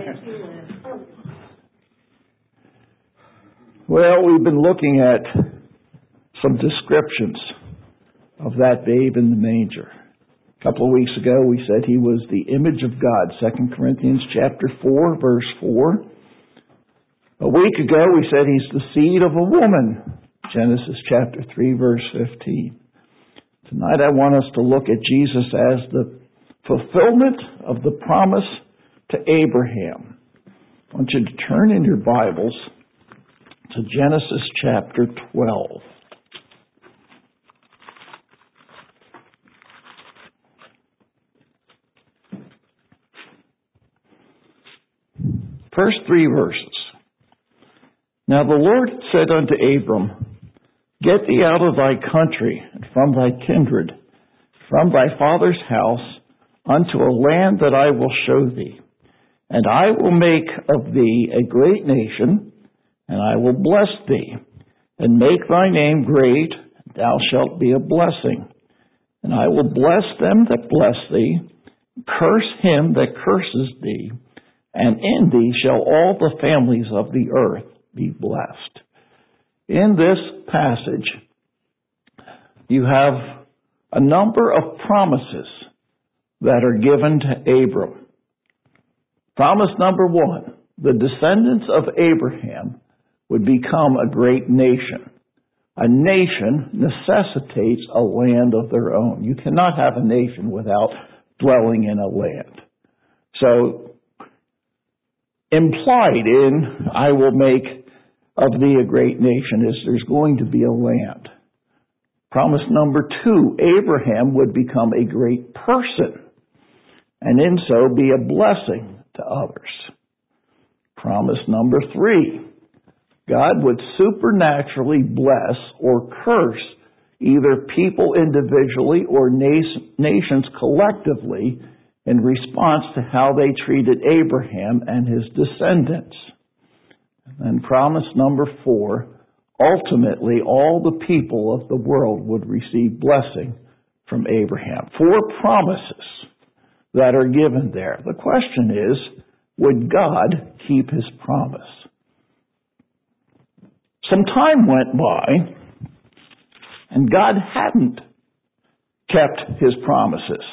Well, we've been looking at some descriptions of that babe in the manger. A couple of weeks ago, we said he was the image of God, 2 Corinthians chapter 4, verse 4. A week ago, we said he's the seed of a woman, Genesis chapter 3, verse 15. Tonight, I want us to look at Jesus as the fulfillment of the promise to Abraham. I want you to turn in your Bibles to Genesis chapter 12. First 3 verses. Now the Lord said unto Abram, Get thee out of thy country, and from thy kindred, from thy father's house, unto a land that I will show thee. And I will make of thee a great nation, and I will bless thee, and make thy name great, and thou shalt be a blessing. And I will bless them that bless thee, curse him that curses thee, and in thee shall all the families of the earth be blessed. In this passage, you have a number of promises that are given to Abram. Promise number 1, the descendants of Abraham would become a great nation. A nation necessitates a land of their own. You cannot have a nation without dwelling in a land. So, implied in, I will make of thee a great nation, is there's going to be a land. Promise number 2, Abraham would become a great person, and in so be a blessing to others. Promise number 3, God would supernaturally bless or curse either people individually or nations collectively in response to how they treated Abraham and his descendants. And promise number 4, ultimately all the people of the world would receive blessing from Abraham. 4 promises that are given there. The question is, would God keep his promise? Some time went by, and God hadn't kept his promises.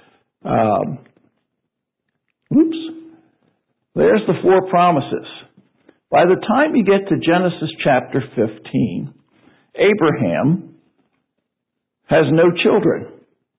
There's the 4 promises. By the time you get to Genesis chapter 15, Abraham has no children.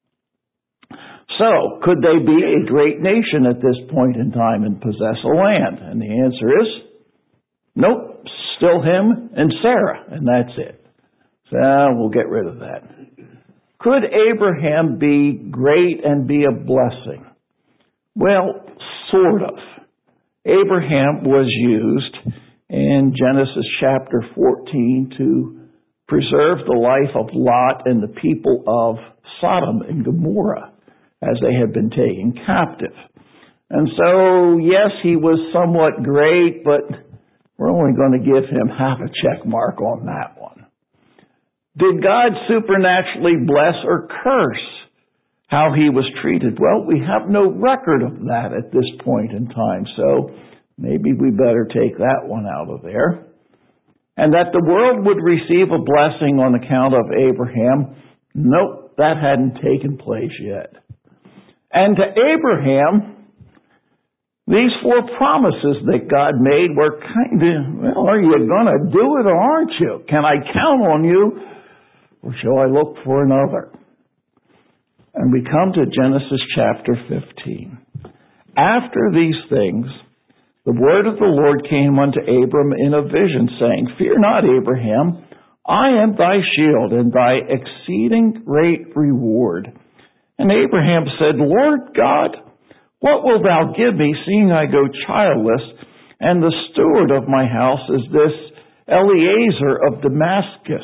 So, could they be a great nation at this point in time and possess a land? And the answer is, nope, still him and Sarah, and that's it. So, we'll get rid of that. Could Abraham be great and be a blessing? Well, sort of. Abraham was used in Genesis chapter 14 to preserve the life of Lot and the people of Sodom and Gomorrah as they had been taken captive. And so, yes, he was somewhat great, but we're only going to give him half a check mark on that one. Did God supernaturally bless or curse how he was treated? Well, we have no record of that at this point in time, so maybe we better take that one out of there. And that the world would receive a blessing on account of Abraham, nope, that hadn't taken place yet. And to Abraham, these 4 promises that God made were kind of, well, are you going to do it or aren't you? Can I count on you or shall I look for another? And we come to Genesis chapter 15. After these things, the word of the Lord came unto Abram in a vision, saying, Fear not, Abraham, I am thy shield and thy exceeding great reward. And Abraham said, Lord God, what wilt thou give me, seeing I go childless, and the steward of my house is this Eliezer of Damascus?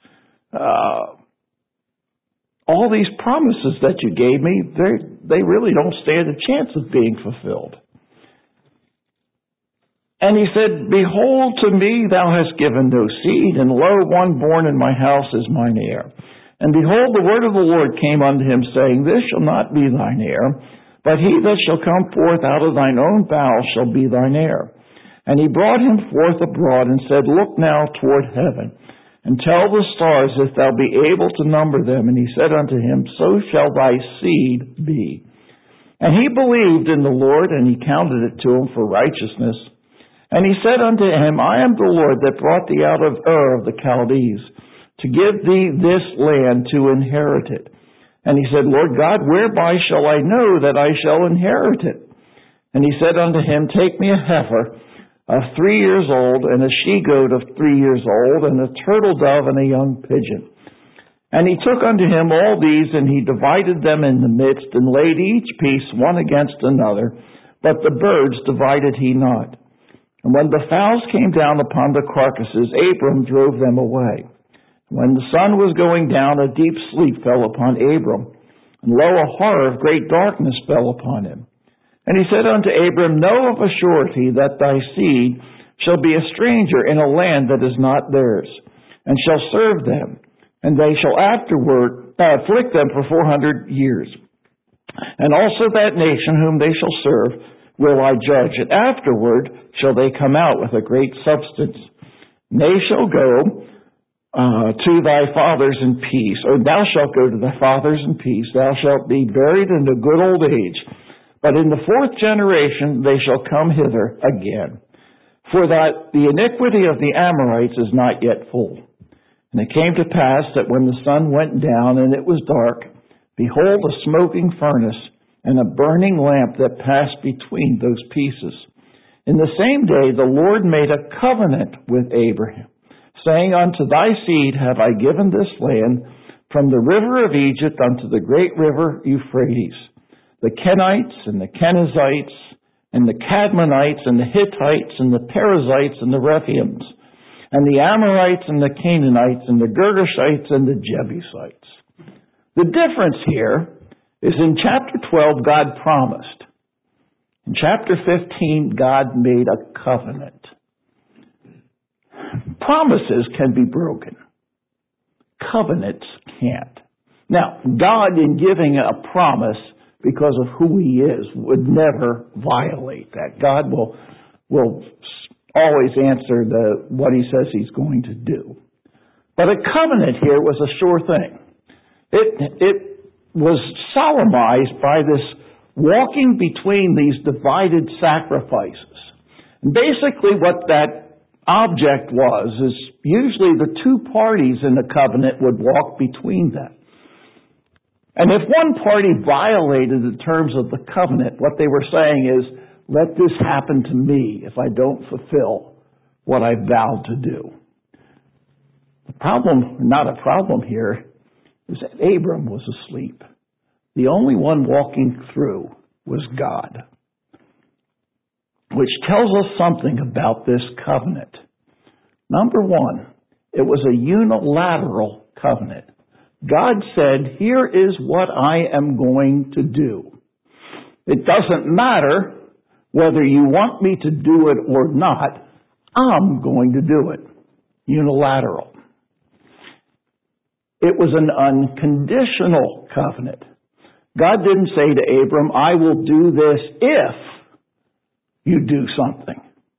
All these promises that you gave me, they really don't stand a chance of being fulfilled. And he said, Behold, to me thou hast given no seed, and lo, one born in my house is mine heir. And behold, the word of the Lord came unto him, saying, This shall not be thine heir, but he that shall come forth out of thine own bowels shall be thine heir. And he brought him forth abroad, and said, Look now toward heaven, and tell the stars if thou be able to number them. And he said unto him, So shall thy seed be. And he believed in the Lord, and he counted it to him for righteousness. And he said unto him, I am the Lord that brought thee out of Ur of the Chaldees, to give thee this land to inherit it. And he said, Lord God, whereby shall I know that I shall inherit it? And he said unto him, Take me a heifer of 3 years old, and a she-goat of 3 years old, and a turtle dove, and a young pigeon. And he took unto him all these, and he divided them in the midst, and laid each piece one against another, but the birds divided he not. And when the fowls came down upon the carcasses, Abram drove them away. When the sun was going down, a deep sleep fell upon Abram, and lo, a horror of great darkness fell upon him. And he said unto Abram, Know of a surety that thy seed shall be a stranger in a land that is not theirs, and shall serve them, and they shall afterward afflict them for 400 years. And also that nation whom they shall serve will I judge, and afterward shall they come out with a great substance. And they shall go to thy fathers in peace, or thou shalt go to thy fathers in peace. Thou shalt be buried in a good old age. But in the 4th generation they shall come hither again. For that the iniquity of the Amorites is not yet full. And it came to pass that when the sun went down and it was dark, behold, a smoking furnace and a burning lamp that passed between those pieces. In the same day the Lord made a covenant with Abraham, saying, Unto thy seed have I given this land, from the river of Egypt unto the great river Euphrates, the Kenites and the Kenizzites and the Cadmonites and the Hittites and the Perizzites and the Rephaims and the Amorites and the Canaanites and the Girgashites and the Jebusites. The difference here is in chapter 12, God promised. In chapter 15, God made a covenant. Promises can be broken. Covenants can't. Now, God, in giving a promise because of who he is, would never violate that. God will always answer what he says he's going to do. But a covenant here was a sure thing. It was solemnized by this walking between these divided sacrifices. And basically what that object was is usually the two parties in the covenant would walk between them. And if one party violated the terms of the covenant, what they were saying is, let this happen to me if I don't fulfill what I vowed to do. The problem, not a problem here, is that Abram was asleep. The only one walking through was God, which tells us something about this covenant. Number one, it was a unilateral covenant. God said, here is what I am going to do. It doesn't matter whether you want me to do it or not, I'm going to do it. Unilateral. It was an unconditional covenant. God didn't say to Abram, I will do this if you do something.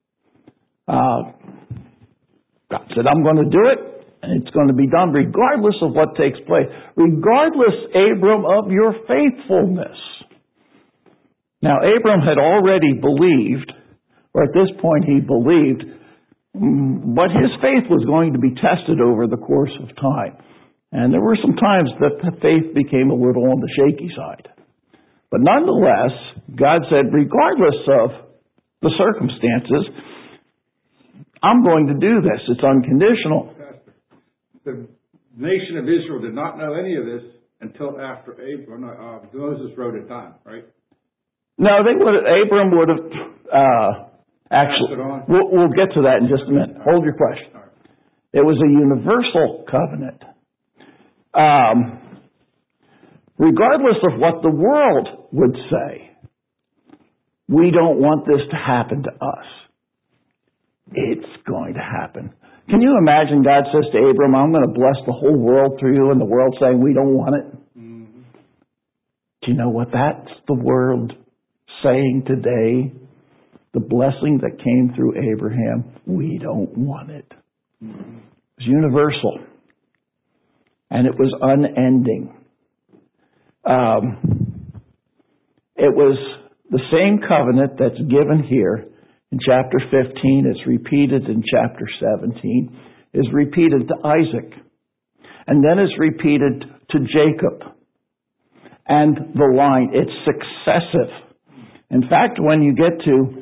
God said, I'm going to do it. And it's going to be done regardless of what takes place. Regardless, Abram, of your faithfulness. Now, Abram had already believed, or at this point he believed, but his faith was going to be tested over the course of time. And there were some times that the faith became a little on the shaky side. But nonetheless, God said, regardless of the circumstances, I'm going to do this. It's unconditional. The nation of Israel did not know any of this until after Moses wrote it down, right? No, Abram would have actually. We'll get to that in just a minute. Hold your question. It was a universal covenant. Regardless of what the world would say, we don't want this to happen to us. It's going to happen. Can you imagine God says to Abram, I'm going to bless the whole world through you, and the world saying we don't want it? Mm-hmm. Do you know what that's the world saying today? The blessing that came through Abraham, we don't want it. It was universal. And it was unending. It was the same covenant that's given here in chapter 15. It's repeated in chapter 17. Is repeated to Isaac. And then is repeated to Jacob. And the line, it's successive. In fact, when you get to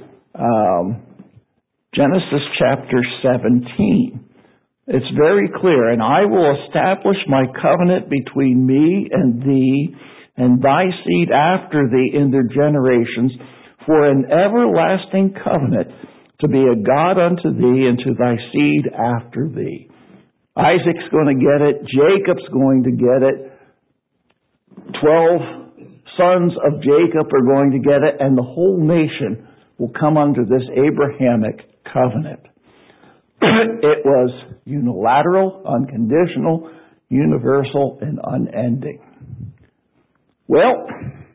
Genesis chapter 17, it's very clear. And I will establish my covenant between me and thee and thy seed after thee in their generations for an everlasting covenant to be a God unto thee and to thy seed after thee. Isaac's going to get it. Jacob's going to get it. 12 sons of Jacob are going to get it, and the whole nation will come under this Abrahamic covenant. It was unilateral, unconditional, universal, and unending. Well,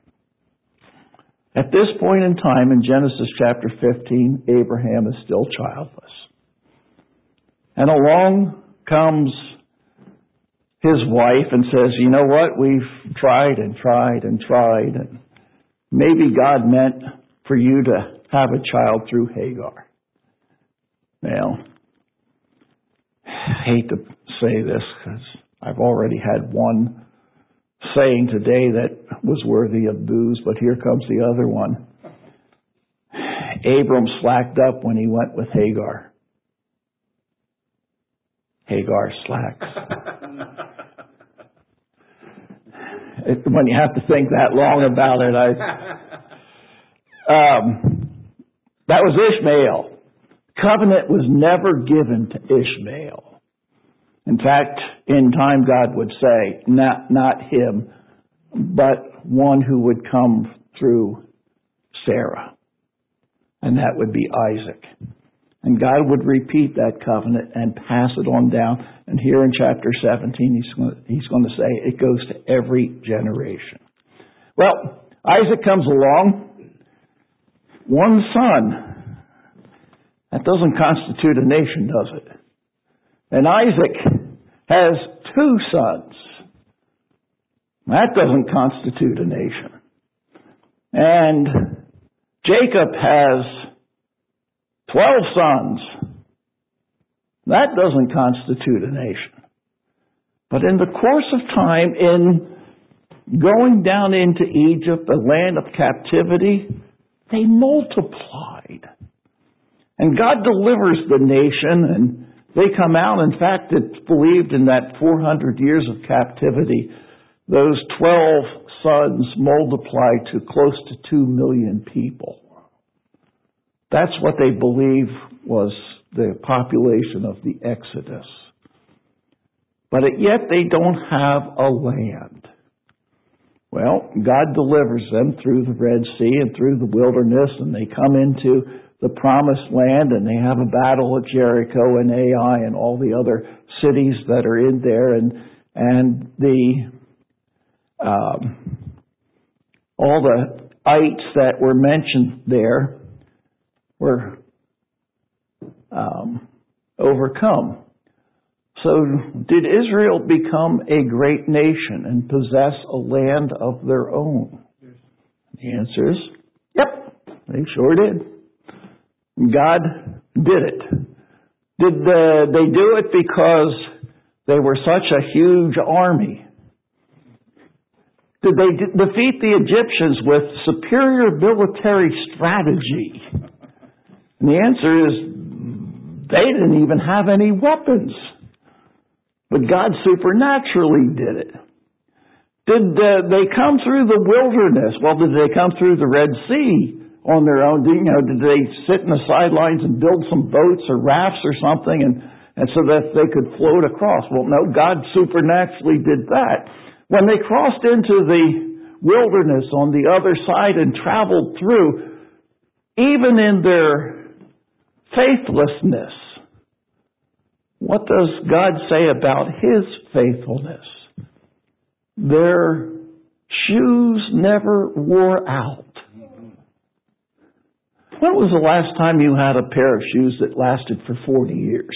at this point in time in Genesis chapter 15, Abraham is still childless. And along comes his wife and says, you know what, we've tried and tried and tried, and maybe God meant for you to have a child through Hagar. Well, I hate to say this because I've already had one saying today that was worthy of booze, but here comes the other one. Abram slacked up when he went with Hagar. Hagar slacks. When you have to think that long about it, that was Ishmael. Covenant was never given to Ishmael. In fact, in time God would say, not him, but one who would come through Sarah. And that would be Isaac. And God would repeat that covenant and pass it on down. And here in chapter 17, he's going to say it goes to every generation. Well, Isaac comes along. One son. That doesn't constitute a nation, does it? And Isaac has 2 sons. That doesn't constitute a nation. And Jacob has 12 sons. That doesn't constitute a nation. But in the course of time, in going down into Egypt, the land of captivity, they multiplied. And God delivers the nation, and they come out. In fact, it's believed in that 400 years of captivity, those 12 sons multiplied to close to 2 million people. That's what they believe was the population of the Exodus. But yet they don't have a land. Well, God delivers them through the Red Sea and through the wilderness, and they come into the Promised Land, and they have a battle at Jericho and Ai and all the other cities that are in there, and the all the ites that were mentioned there were overcome. So did Israel become a great nation and possess a land of their own? Yes. The answer is, yep, they sure did. God did it. Did they do it because they were such a huge army? Did they defeat the Egyptians with superior military strategy? And the answer is, they didn't even have any weapons. But God supernaturally did it. Did they come through the wilderness? Well, did they come through the Red Sea on their own? Did they sit in the sidelines and build some boats or rafts or something and so that they could float across? Well, no, God supernaturally did that. When they crossed into the wilderness on the other side and traveled through, even in their faithlessness, what does God say about His faithfulness? Their Shoes never wore out. When was the last time you had a pair of shoes that lasted for 40 years?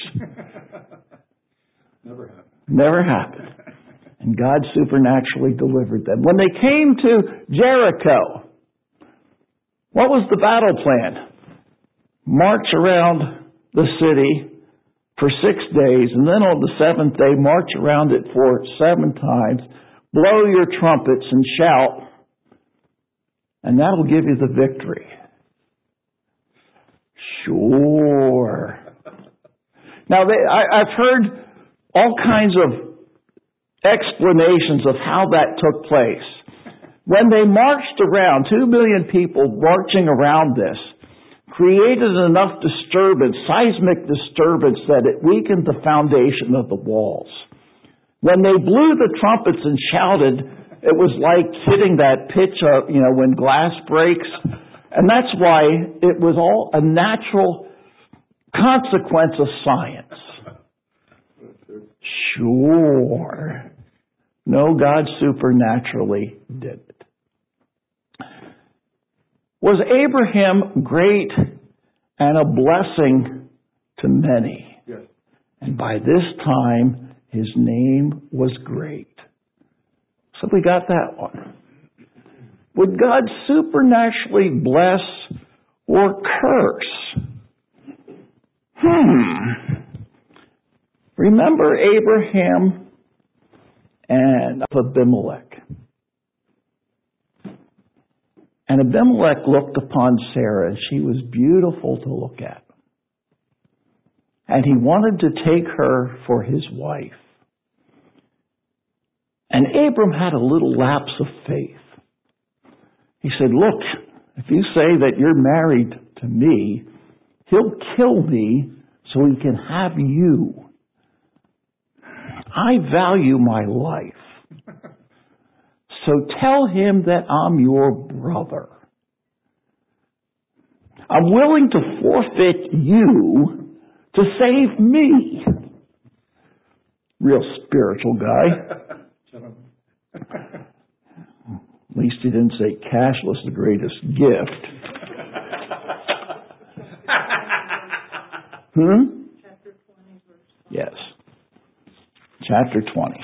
Never happened. Never happened. And God supernaturally delivered them. When they came to Jericho, what was the battle plan? March around the city for 6 days, and then on the seventh day, march around it for 7 times, blow your trumpets and shout, and that'll give you the victory. Sure. Now, I've heard all kinds of explanations of how that took place. When they marched around, 2 million people marching around this, created enough disturbance, seismic disturbance, that it weakened the foundation of the walls. When they blew the trumpets and shouted, it was like hitting that pitch of, when glass breaks. And that's why it was all a natural consequence of science. Sure. No, God supernaturally did it. Was Abraham great and a blessing to many? Yes. And by this time, his name was great. So we got that one. Would God supernaturally bless or curse? Remember Abraham and Abimelech. And Abimelech looked upon Sarah, and she was beautiful to look at. And he wanted to take her for his wife. And Abram had a little lapse of faith. He said, look, if you say that you're married to me, he'll kill me so he can have you. I value my life. So tell him that I'm your brother. I'm willing to forfeit you to save me. Real spiritual guy. At least he didn't say cash was the greatest gift. Chapter 20, verse 5. Yes. Chapter 20.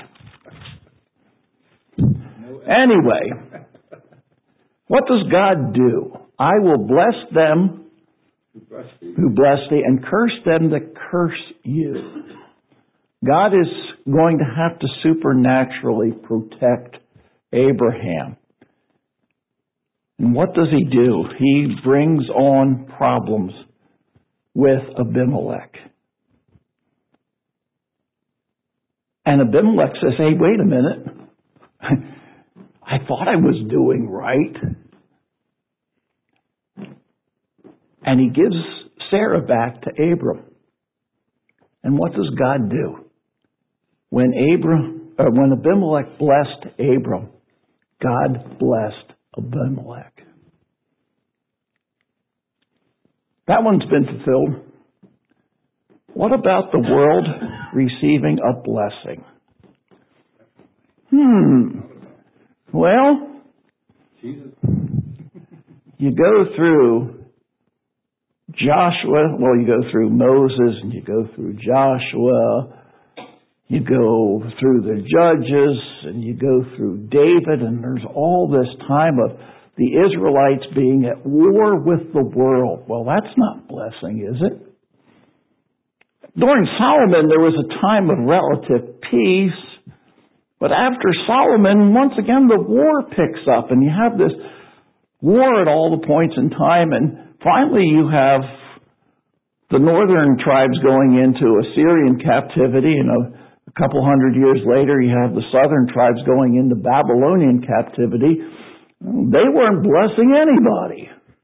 Anyway, what does God do? I will bless them who bless thee and curse them that curse you. God is going to have to supernaturally protect Abraham. And what does he do? He brings on problems with Abimelech. And Abimelech says, hey, wait a minute. I thought I was doing right. And he gives Sarah back to Abram. And what does God do? When Abimelech blessed Abram, God blessed Abimelech. That one's been fulfilled. What about the world receiving a blessing? Well, you go through Joshua, you go through Moses, and you go through Joshua, you go through the Judges, and you go through David, and there's all this time of the Israelites being at war with the world. Well, that's not blessing, is it? During Solomon, there was a time of relative peace. But after Solomon, once again, the war picks up, and you have this war at all the points in time, and finally you have the northern tribes going into Assyrian captivity, and a couple hundred years later you have the southern tribes going into Babylonian captivity. They weren't blessing anybody.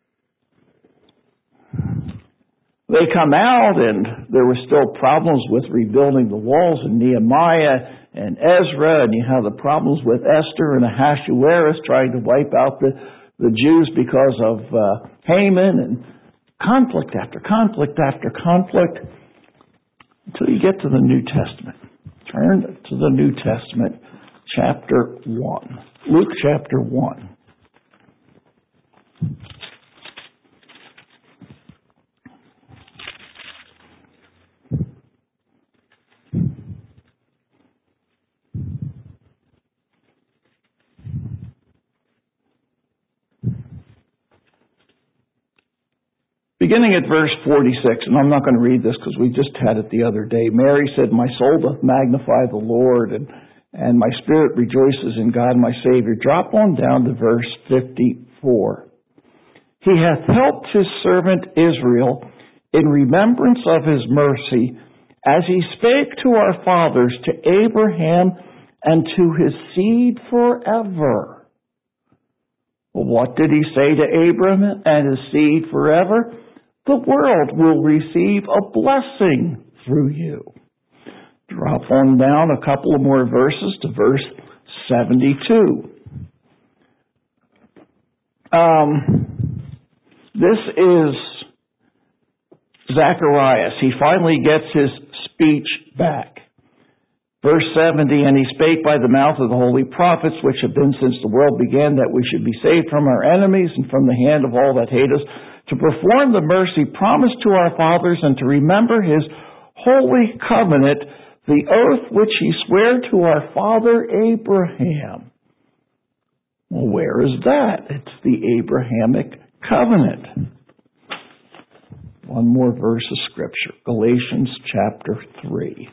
They come out, and there were still problems with rebuilding the walls, and Nehemiah and Ezra, and you have the problems with Esther and Ahasuerus trying to wipe out the Jews because of Haman, and conflict after conflict after conflict, until you get to the New Testament. Turn to the New Testament, chapter 1. Luke chapter 1. Beginning at verse 46, and I'm not going to read this because we just had it the other day. Mary said, "My soul doth magnify the Lord, and my spirit rejoices in God my Savior." Drop on down to verse 54. "He hath helped his servant Israel in remembrance of his mercy, as he spake to our fathers, to Abraham, and to his seed forever." Well, what did he say to Abraham and his seed forever? The world will receive a blessing through you. Drop on down a couple of more verses to verse 72. This is Zacharias. He finally gets his speech back. Verse 70, "And he spake by the mouth of the holy prophets, which have been since the world began, that we should be saved from our enemies and from the hand of all that hate us, to perform the mercy promised to our fathers, and to remember his holy covenant, the oath which he sware to our father Abraham." Well, where is that? It's the Abrahamic covenant. One more verse of Scripture, Galatians chapter 3.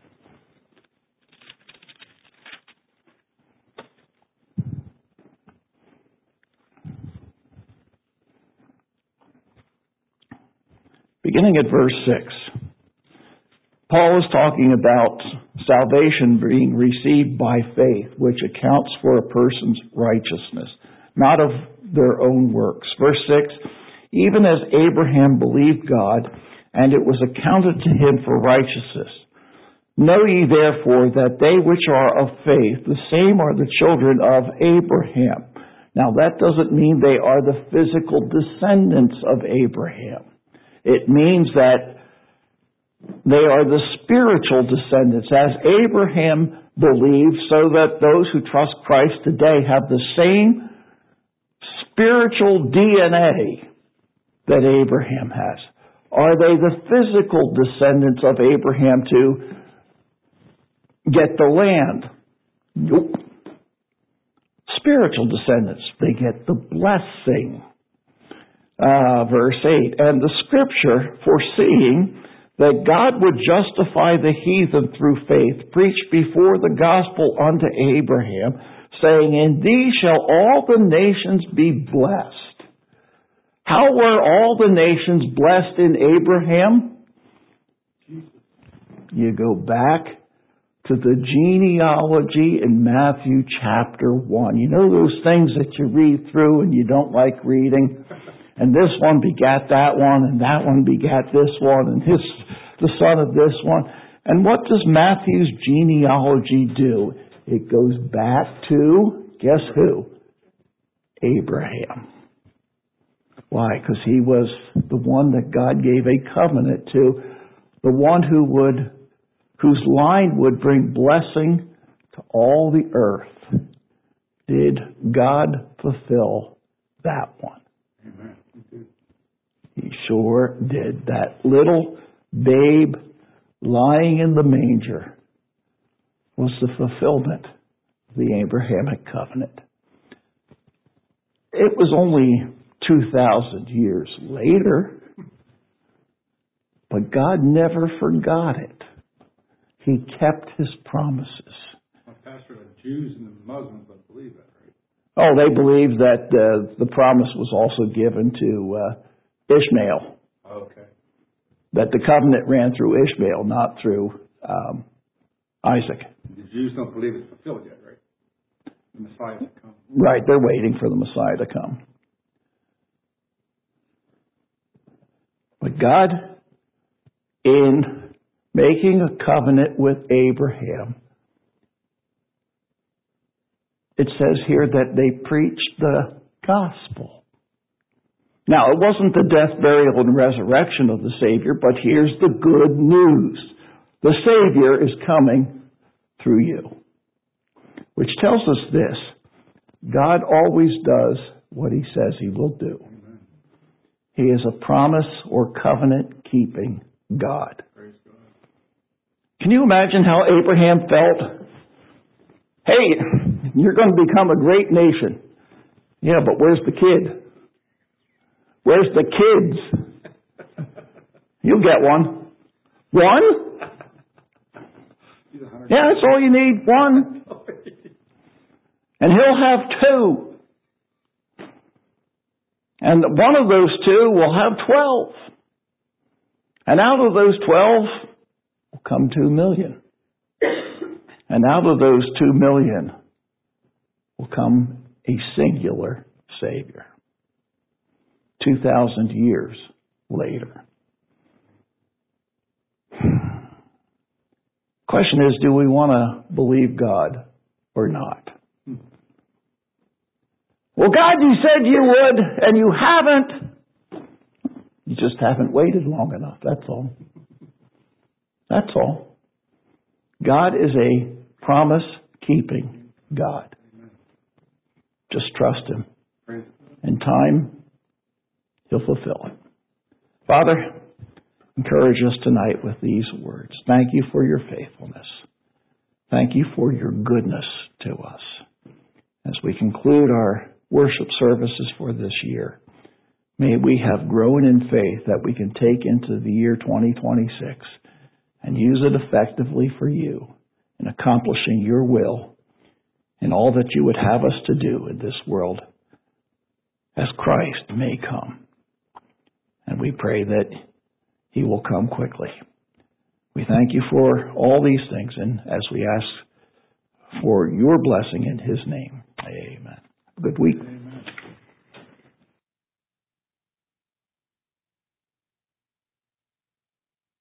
Beginning at verse 6, Paul is talking about salvation being received by faith, which accounts for a person's righteousness, not of their own works. Verse 6, "Even as Abraham believed God, and it was accounted to him for righteousness. Know ye therefore that they which are of faith, the same are the children of Abraham." Now that doesn't mean they are the physical descendants of Abraham. It means that they are the spiritual descendants. As Abraham believed, so that those who trust Christ today have the same spiritual DNA that Abraham has. Are they the physical descendants of Abraham to get the land? Nope. Spiritual descendants, they get the blessing. Verse 8, "And the Scripture, foreseeing that God would justify the heathen through faith, preached before the gospel unto Abraham, saying, In thee shall all the nations be blessed." How were all the nations blessed in Abraham? You go back to the genealogy in Matthew chapter 1. You know those things that you read through and you don't like reading? And this one begat that one, and that one begat this one, and the son of this one. And what does Matthew's genealogy do? It goes back to, guess who? Abraham. Why? Because he was the one that God gave a covenant to, the one whose line would bring blessing to all the earth. Did God fulfill that one? Amen. He sure did. That little babe lying in the manger was the fulfillment of the Abrahamic covenant. It was only 2,000 years later, but God never forgot it. He kept his promises. Well, Pastor, the Jews and the Muslims don't believe that, right? Oh, they believe that the promise was also given to Ishmael. Okay. That the covenant ran through Ishmael, not through Isaac. The Jews don't believe it's fulfilled yet, right? The Messiah to come. Right, they're waiting for the Messiah to come. But God, in making a covenant with Abraham, it says here that they preached the gospel. Now, it wasn't the death, burial, and resurrection of the Savior, but here's the good news. The Savior is coming through you. which tells us this: God always does what He says He will do. He is a promise or covenant-keeping God. Can you imagine how Abraham felt? Hey, you're going to become a great nation. Yeah, but where's the kid? Where's the kids? You'll get one. One? Yeah, that's all you need. One. And he'll have two. And one of those two will have 12. And out of those 12 will come 2 million. And out of those 2 million will come a singular Savior. 2,000 years later. Question is, do we want to believe God or not? Well, God, you said you would, and you haven't. You just haven't waited long enough, that's all. That's all. God is a promise-keeping God. Just trust Him. In time, He'll fulfill it. Father, encourage us tonight with these words. Thank you for your faithfulness. Thank you for your goodness to us. As we conclude our worship services for this year, may we have grown in faith that we can take into the year 2026 and use it effectively for you in accomplishing your will in all that you would have us to do in this world as Christ may come. And we pray that He will come quickly. We thank you for all these things, and as we ask for your blessing in His name, amen. Good week.